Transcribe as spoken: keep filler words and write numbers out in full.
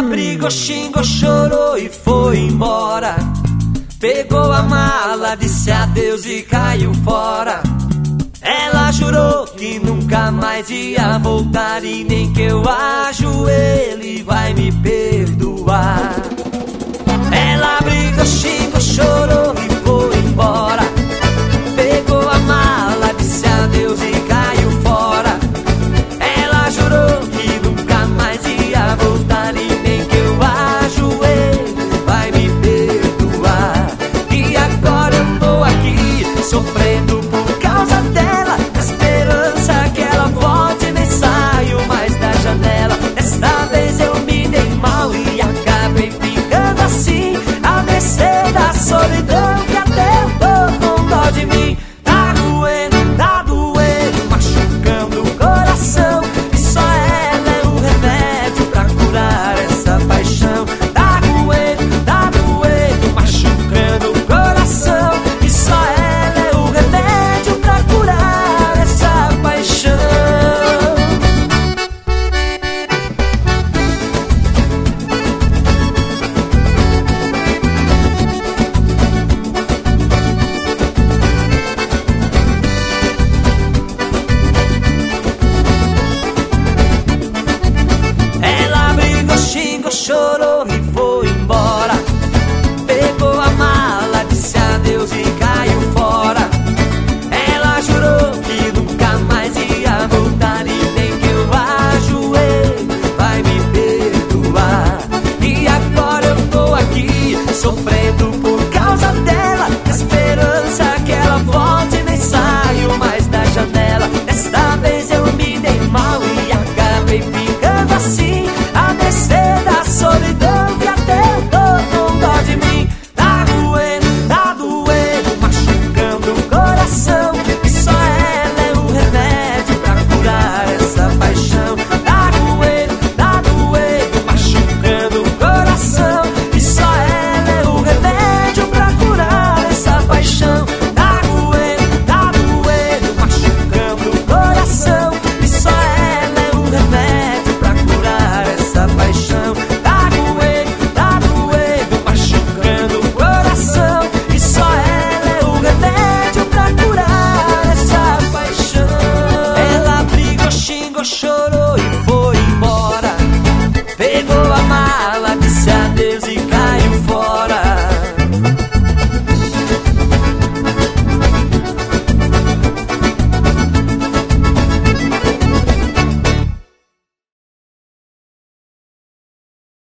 Ela brigou, xingou, chorou e foi embora. Pegou a mala, disse adeus e caiu fora. Ela jurou que nunca mais ia voltar, e nem que eu ajoelhe vai me perdoar. Ela brigou, xingou, chorou e foi embora. Pegou a mala, disse adeus e caiu fora. Ela jurou que nunca mais ia voltar, e nem que eu ajoelhe vai me perdoar. E agora eu tô aqui sofrendo por causa dela, na esperança que ela volte, nem saio mais da janela. Desta vez eu me dei mal e acabei ficando assim, a mercê da solidão, que até eu tô com dó de mim. Tá doendo, tá doendo, machucando o coração, e só ela é o remédio pra curar essa paixão. Tá doendo, tá doendo, machucando o coração, e só ela é o remédio pra curar essa paixão. Ela brigou, xingou, chorou e foi embora. Pegou a mala, disse adeus e caiu fora. Ela jurou que nunca mais ia voltar, e nem que eu ajoelhe vai me perdoar. E agora eu tô aqui sofrendo por causa dela, na esperança que ela volte, nem saio mais da janela. Desta vez eu me dei mal e acabei ficando assim, a mercê da solidão, que até eu tô com dó de mim. Tá doendo, tá doendo, machucando o coração, e só ela é o remédio pra curar essa paixão. Tá doendo, tá doendo, machucando o coração, e só ela é o remédio pra curar essa paixão. Tá doendo, tá doendo, machucando o coração, e só ela é o remédio pra curar essa paixão. Tá doendo, tá doendo, machucando o coração, e só ela é o remédio pra curar essa paixão. Ela brigou, xingou, chorou e foi embora. Pegou a mala,